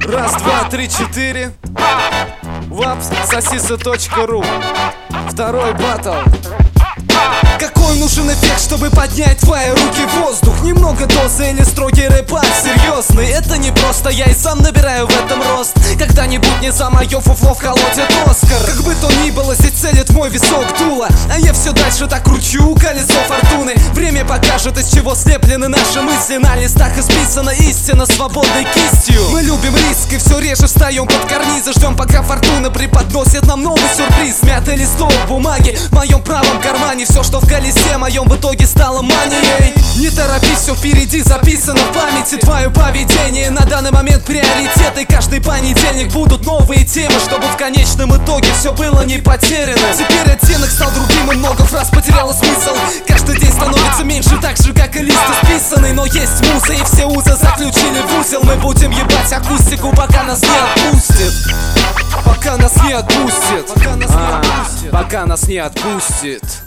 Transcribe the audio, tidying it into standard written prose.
Раз, два, три, четыре. Вапс.сосиса.ру. Второй баттл. Какой нужен эффект, чтобы поднять твои руки в воздух? Немного дозы или строгий рэпак серьезный? Это не просто, я и сам набираю в этом рост. Когда-нибудь не за моё фуфло вколотят Оскар. Как бы то ни было, здесь целит мой висок дуло, а я все дальше так кручу колесо фортуны. Время покажет, из чего слеплены наши мысли. На листах исписана истина свободной кистью. Мы любим риск и все реже встаем под карнизы. Ждем, пока фортуна преподносит нам новый сюрприз. Мятый листок бумаги в моем правом кармане. Все, что в колесе моем, в итоге стало манией. Не торопись, все впереди записано в памяти. Твое поведение на данный момент приоритет. И каждый понедельник будут новые темы, чтобы в конечном итоге все было не потеряно. Теперь оттенок стал другим и много фраз потеряло смысл. Каждый день становится меньше, так же как и лист исписанный. Но есть муза и все узы заключили в узел. Мы будем ебать акустику, пока нас не отпустит. Пока нас не отпустит. Пока нас не отпустит.